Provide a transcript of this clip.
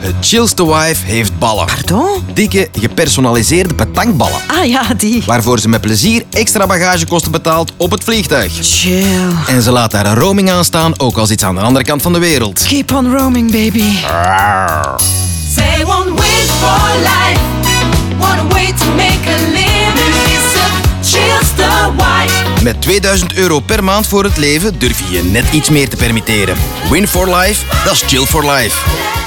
De chillste wife heeft ballen. Pardon? Dikke, gepersonaliseerde petankballen. Ah ja, die. Waarvoor ze met plezier extra bagagekosten betaalt op het vliegtuig. Chill. En ze laat daar een roaming aan staan, ook al zit ze aan de andere kant van de wereld. Keep on roaming, baby. They won't wait for life, wanna wait to make a living. It's a chillster wife. Met €2000 per maand voor het leven durf je je net iets meer te permitteren. Win for life, dat is chill for life.